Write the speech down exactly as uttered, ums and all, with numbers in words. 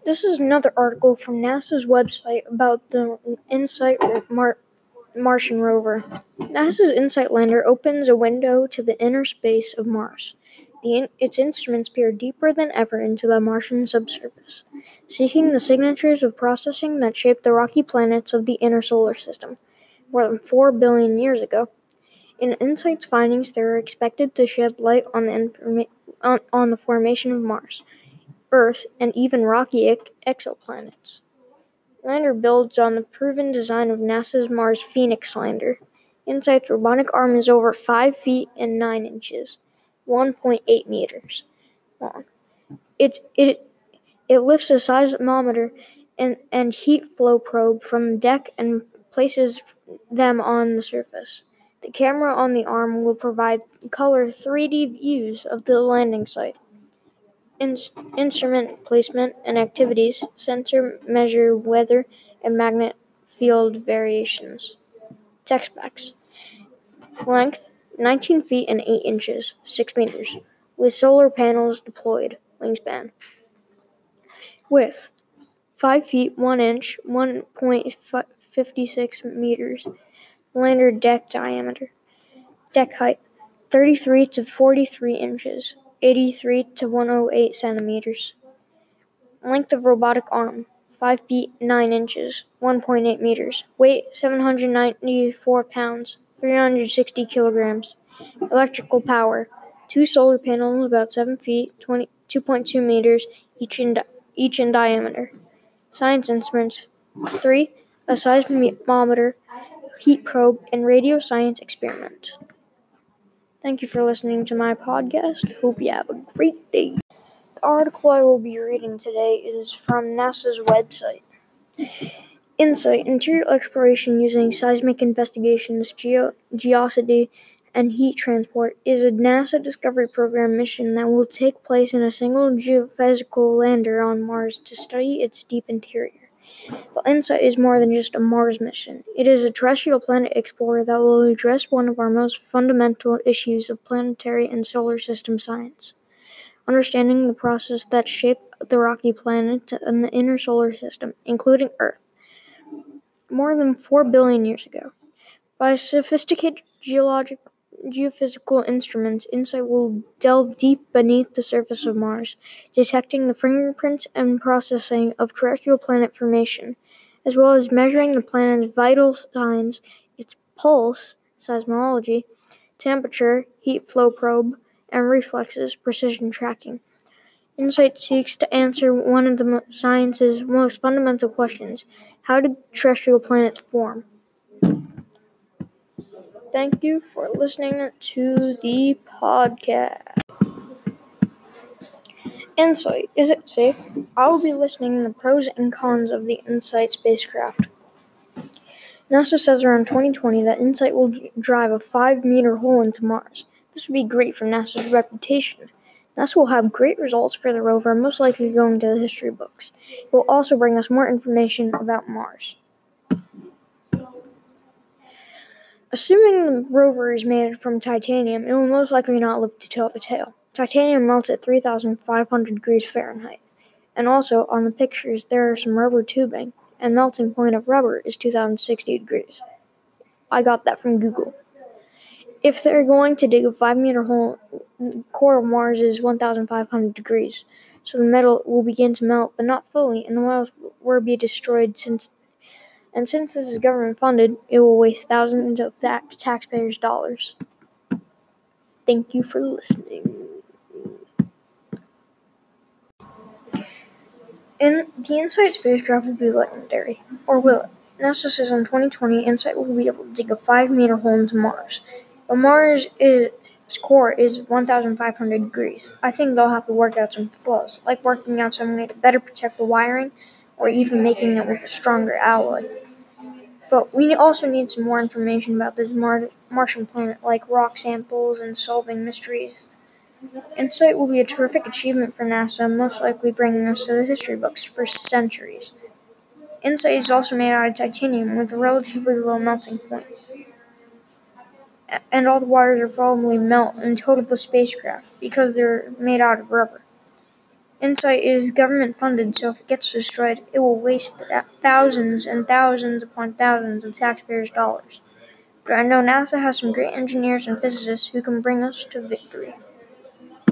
This is another article from NASA's website about the InSight Mar- Martian rover. NASA's InSight lander opens a window to the inner space of Mars. The in- its instruments peer deeper than ever into the Martian subsurface, seeking the signatures of processing that shaped the rocky planets of the inner solar system more than four billion years ago. In InSight's findings, they are expected to shed light on the, informa- on, on the formation of Mars, Earth, and even rocky ex- exoplanets. Lander builds on the proven design of NASA's Mars Phoenix lander. InSight's robotic arm is over five feet and nine inches, one point eight meters long. It it it lifts a seismometer and, and heat flow probe from the deck and places them on the surface. The camera on the arm will provide color three D views of the landing site. In- instrument placement and activities, sensor measure weather and magnet field variations. Tech specs. Length, nineteen feet and eight inches, six meters, with solar panels deployed. Wingspan. Width, five feet, one inch, one point five six meters. Lander deck diameter. Deck height, thirty-three to forty-three inches, eighty-three to one hundred eight centimeters. Length of robotic arm, five feet nine inches, one point eight meters. Weight, seven hundred ninety-four pounds, three hundred sixty kilograms. Electrical power, two solar panels about seven feet, two point two meters, each in, di- each in diameter. Science instruments, three, a seismometer, heat probe, and radio science experiment. Thank you for listening to my podcast. Hope you have a great day. The article I will be reading today is from NASA's website. InSight, Interior Exploration Using Seismic Investigations, Geo- Geoscity, and Heat Transport, is a NASA Discovery Program mission that will take place in a single geophysical lander on Mars to study its deep interior. But InSight is more than just a Mars mission. It is a terrestrial planet explorer that will address one of our most fundamental issues of planetary and solar system science: understanding the process that shaped the rocky planets in the inner solar system, including Earth, more than four billion years ago. By sophisticated geologic geophysical instruments, InSight will delve deep beneath the surface of Mars, detecting the fingerprints and processing of terrestrial planet formation, as well as measuring the planet's vital signs, its pulse, seismology, temperature, heat flow probe, and reflexes, precision tracking. InSight seeks to answer one of the science's most fundamental questions: how did terrestrial planets form? Thank you for listening to the podcast. InSight, is it safe? I will be listing the pros and cons of the InSight spacecraft. NASA says around twenty twenty that InSight will drive a five meter hole into Mars. This would be great for NASA's reputation. NASA will have great results for the rover, most likely going to the history books. It will also bring us more information about Mars. Assuming the rover is made from titanium, it will most likely not live to tell the tale. Titanium melts at three thousand five hundred degrees Fahrenheit. And also, on the pictures, there are some rubber tubing, and melting point of rubber is two thousand sixty degrees. I got that from Google. If they're going to dig a five meter hole, the core of Mars is one thousand five hundred degrees, so the metal will begin to melt, but not fully, and the wells will be destroyed. Since and since this is government funded, it will waste thousands of tax- taxpayers' dollars. Thank you for listening. And the InSight spacecraft will be legendary, or will it? NASA says in twenty twenty, InSight will be able to dig a five meter hole into Mars. But Mars' is, its core is one thousand five hundred degrees. I think they'll have to work out some flaws, like working out some way to better protect the wiring, or even making it with a stronger alloy. But we also need some more information about this Mar- Martian planet, like rock samples and solving mysteries. InSight will be a terrific achievement for NASA, most likely bringing us to the history books for centuries. InSight is also made out of titanium with a relatively low melting point, and all the wires will probably melt and total the spacecraft because they're made out of rubber. InSight is government funded, so if it gets destroyed, it will waste th- thousands and thousands upon thousands of taxpayers' dollars. But I know NASA has some great engineers and physicists who can bring us to victory.